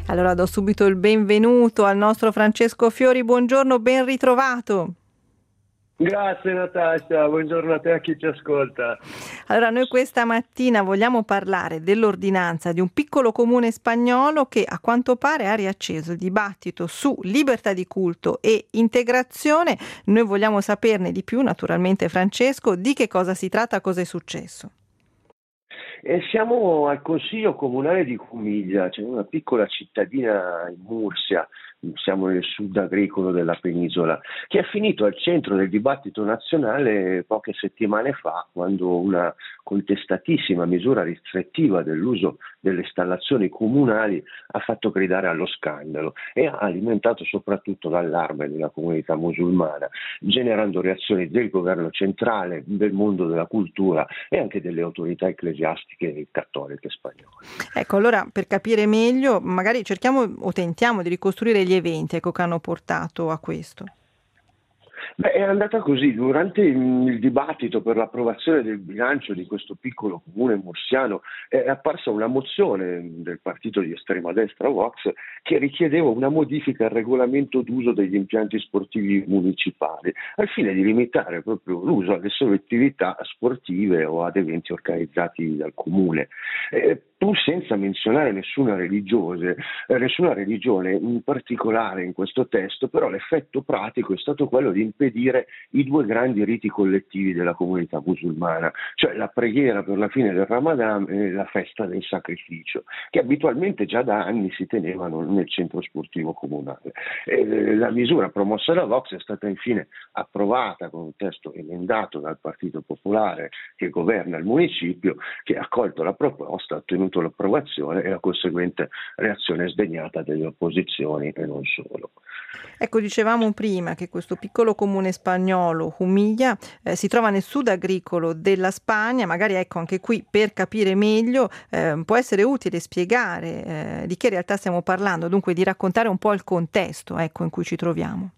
Allora do subito il benvenuto al nostro Francesco Fiori, buongiorno, ben ritrovato. Grazie Natascia, buongiorno a te e a chi ci ascolta. Allora noi questa mattina vogliamo parlare dell'ordinanza di un piccolo comune spagnolo che a quanto pare ha riacceso il dibattito su libertà di culto e integrazione. Noi vogliamo saperne di più, naturalmente Francesco, di che cosa si tratta, cosa è successo. Siamo al Consiglio Comunale di Cumiglia, c'è una piccola cittadina in Mursia, siamo nel sud agricolo della penisola, che è finito al centro del dibattito nazionale poche settimane fa, quando una contestatissima misura restrittiva dell'uso delle installazioni comunali ha fatto gridare allo scandalo e ha alimentato soprattutto l'allarme della comunità musulmana, generando reazioni del governo centrale, del mondo della cultura e anche delle autorità ecclesiastiche e cattoliche spagnole. Ecco, allora per capire meglio, magari cerchiamo o tentiamo di ricostruire gli eventi, ecco, che hanno portato a questo. Beh, è andata così. Durante il dibattito per l'approvazione del bilancio di questo piccolo comune mursiano è apparsa una mozione del partito di estrema destra Vox che richiedeva una modifica al regolamento d'uso degli impianti sportivi municipali al fine di limitare proprio l'uso alle sole attività sportive o ad eventi organizzati dal comune. Pur senza menzionare nessuna religione in particolare in questo testo, però l'effetto pratico è stato quello di impedire i due grandi riti collettivi della comunità musulmana, cioè la preghiera per la fine del Ramadan e la festa del sacrificio, che abitualmente già da anni si tenevano nel centro sportivo comunale. La misura promossa da Vox è stata infine approvata con un testo emendato dal Partito Popolare che governa il municipio, che ha accolto la proposta, ha ottenuto l'approvazione e la conseguente reazione sdegnata delle opposizioni e non solo. Ecco, dicevamo prima che questo piccolo comune spagnolo, Jumilla, si trova nel sud agricolo della Spagna. Magari ecco anche qui per capire meglio può essere utile spiegare di che realtà stiamo parlando, dunque di raccontare un po' il contesto, ecco, in cui ci troviamo.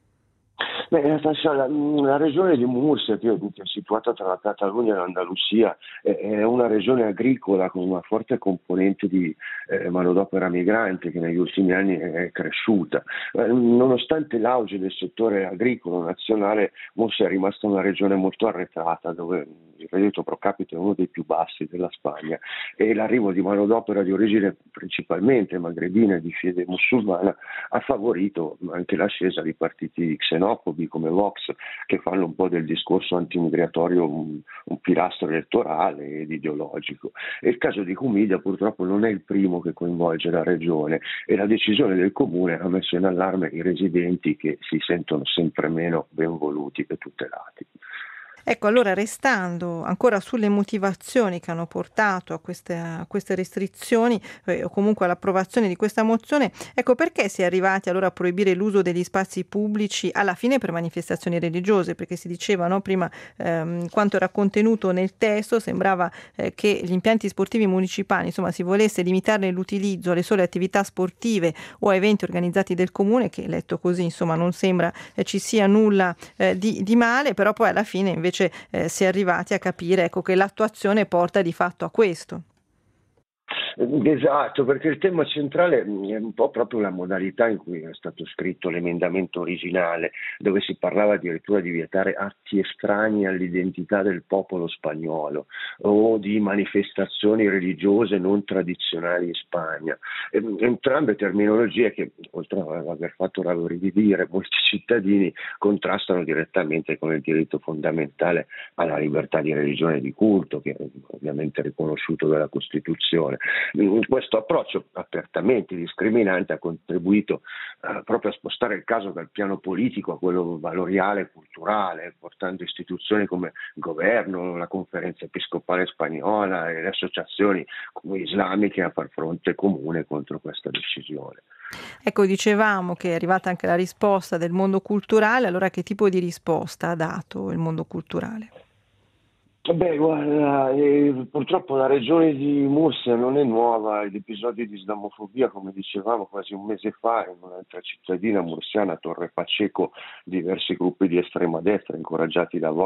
Beh, la regione di Murcia, che è situata tra la Catalogna e l'Andalusia, è una regione agricola con una forte componente di manodopera migrante che negli ultimi anni è cresciuta. Nonostante l'auge del settore agricolo nazionale, Murcia è rimasta una regione molto arretrata, dove il reddito pro capite è uno dei più bassi della Spagna e l'arrivo di manodopera di origine principalmente magrebina e di fede musulmana ha favorito anche l'ascesa di partiti xenofobi come Vox, che fanno un po' del discorso antimigratorio un pilastro elettorale ed ideologico. E il caso di Cumiglia purtroppo non è il primo che coinvolge la regione e la decisione del comune ha messo in allarme i residenti che si sentono sempre meno ben voluti e tutelati. Ecco, allora restando ancora sulle motivazioni che hanno portato a queste restrizioni o comunque all'approvazione di questa mozione, ecco perché si è arrivati allora a proibire l'uso degli spazi pubblici alla fine per manifestazioni religiose, perché si diceva, no, prima quanto era contenuto nel testo sembrava che gli impianti sportivi municipali, insomma, si volesse limitarne l'utilizzo alle sole attività sportive o a eventi organizzati del comune, che letto così insomma non sembra ci sia nulla di male, però poi alla fine invece si è arrivati a capire, ecco, che l'attuazione porta di fatto a questo. Esatto, perché il tema centrale è un po' proprio la modalità in cui è stato scritto l'emendamento originale, dove si parlava addirittura di vietare atti estranei all'identità del popolo spagnolo o di manifestazioni religiose non tradizionali in Spagna. Entrambe terminologie che, oltre ad aver fatto rabbrividire molti cittadini, contrastano direttamente con il diritto fondamentale alla libertà di religione e di culto, che è ovviamente riconosciuto dalla Costituzione. Questo approccio apertamente discriminante ha contribuito proprio a spostare il caso dal piano politico a quello valoriale e culturale, portando istituzioni come il governo, la conferenza episcopale spagnola e le associazioni islamiche a far fronte comune contro questa decisione. Ecco, dicevamo che è arrivata anche la risposta del mondo culturale, allora che tipo di risposta ha dato il mondo culturale? Beh, guarda, purtroppo la regione di Mursia non è nuova, gli episodi di islamofobia, come dicevamo quasi un mese fa, in un'altra cittadina mursiana, Torre Pacheco, diversi gruppi di estrema destra, incoraggiati da Vox,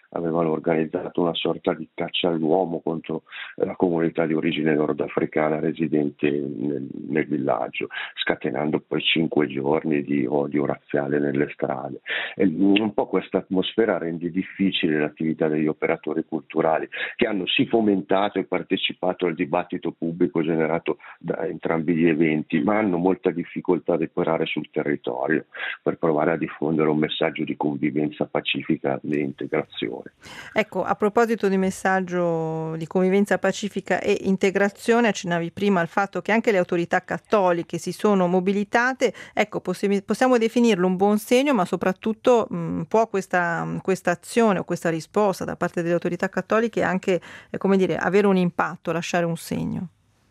avevano organizzato una sorta di caccia all'uomo contro la comunità di origine nordafricana residente nel villaggio, scatenando poi 5 giorni di odio razziale nelle strade. E un po' questa atmosfera rende difficile l'attività degli operatori culturali, che hanno sì fomentato e partecipato al dibattito pubblico generato da entrambi gli eventi, ma hanno molta difficoltà a depurare sul territorio per provare a diffondere un messaggio di convivenza pacifica e integrazione. Ecco, a proposito di messaggio di convivenza pacifica e integrazione, accennavi prima al fatto che anche le autorità cattoliche si sono mobilitate. Ecco, possiamo definirlo un buon segno, ma soprattutto può questa azione o questa risposta da parte delle autorità cattoliche anche, come dire, avere un impatto, lasciare un segno?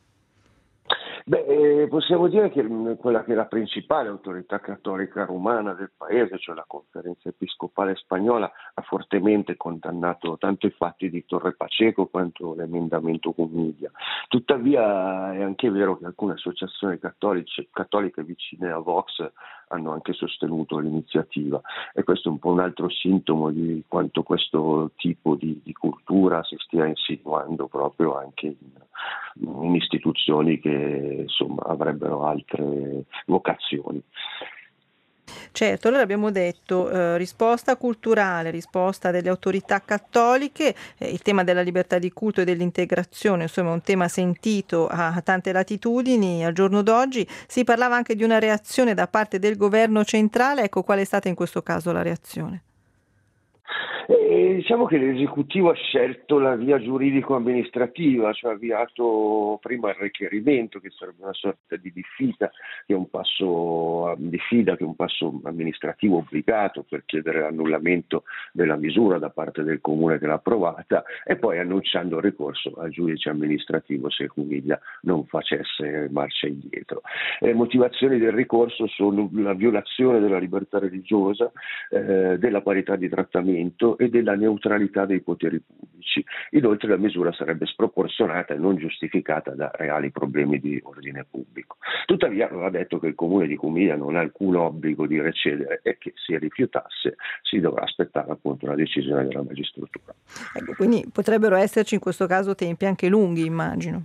Possiamo dire che quella che è la principale autorità cattolica romana del paese, cioè la Conferenza Episcopale Spagnola, ha fortemente condannato tanto i fatti di Torre Pacheco quanto l'emendamento Cumidia. Tuttavia è anche vero che alcune associazioni cattoliche vicine a Vox hanno anche sostenuto l'iniziativa, e questo è un po' un altro sintomo di quanto questo tipo di cultura si stia insinuando proprio anche in istituzioni che insomma avrebbero altre vocazioni. Certo, allora abbiamo detto risposta culturale, risposta delle autorità cattoliche, il tema della libertà di culto e dell'integrazione, insomma un tema sentito a tante latitudini al giorno d'oggi. Si parlava anche di una reazione da parte del governo centrale, ecco qual è stata in questo caso la reazione? Diciamo che l'esecutivo ha scelto la via giuridico-amministrativa, cioè ha avviato prima il requerimento, che sarebbe una sorta di diffida, che è un passo amministrativo obbligato per chiedere l'annullamento della misura da parte del comune che l'ha approvata, e poi annunciando il ricorso al giudice amministrativo se Cumidia non facesse marcia indietro. Le motivazioni del ricorso sono la violazione della libertà religiosa, della parità di trattamento e della neutralità dei poteri pubblici. Inoltre la misura sarebbe sproporzionata e non giustificata da reali problemi di ordine pubblico. Tuttavia va detto che il comune di Cumidia non ha alcun obbligo di recedere, e che se rifiutasse si dovrà aspettare appunto una decisione della magistratura. Ecco, quindi potrebbero esserci in questo caso tempi anche lunghi, immagino.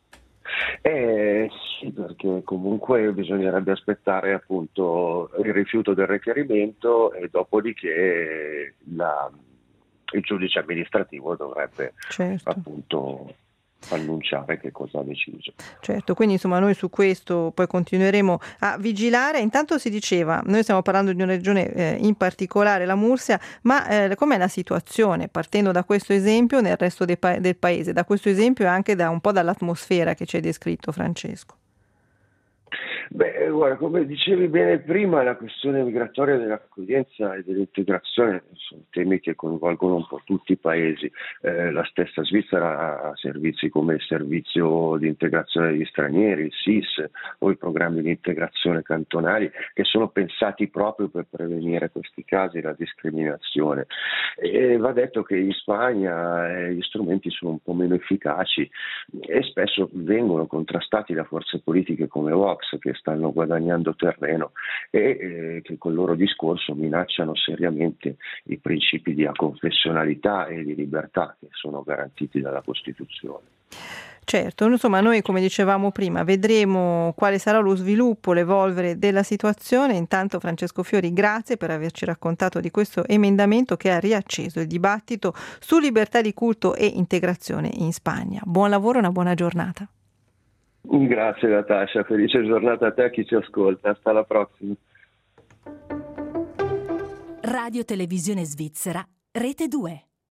Sì, perché comunque bisognerebbe aspettare appunto il rifiuto del requerimento, e dopodiché il giudice amministrativo dovrebbe appunto annunciare che cosa ha deciso. Certo, quindi insomma noi su questo poi continueremo a vigilare. Intanto si diceva, noi stiamo parlando di una regione in particolare, la Mursia, ma com'è la situazione partendo da questo esempio nel resto del paese, da questo esempio e anche da un po' dall'atmosfera che ci hai descritto, Francesco? Guarda, come dicevi bene prima, la questione migratoria, dell'accoglienza e dell'integrazione sono temi che coinvolgono un po' tutti i paesi. La stessa Svizzera ha servizi come il servizio di integrazione degli stranieri, il SIS, o i programmi di integrazione cantonali, che sono pensati proprio per prevenire questi casi, la discriminazione. E va detto che in Spagna gli strumenti sono un po' meno efficaci e spesso vengono contrastati da forze politiche come Vox, che stanno guadagnando terreno e che col loro discorso minacciano seriamente i principi di aconfessionalità e di libertà che sono garantiti dalla Costituzione. Certo, insomma noi come dicevamo prima vedremo quale sarà lo sviluppo, l'evolvere della situazione. Intanto Francesco Fiori, grazie per averci raccontato di questo emendamento che ha riacceso il dibattito su libertà di culto e integrazione in Spagna. Buon lavoro e una buona giornata. Grazie Natascia, felice giornata a te e a chi ci ascolta, hasta la prossima. Radio Televisione Svizzera, Rete 2.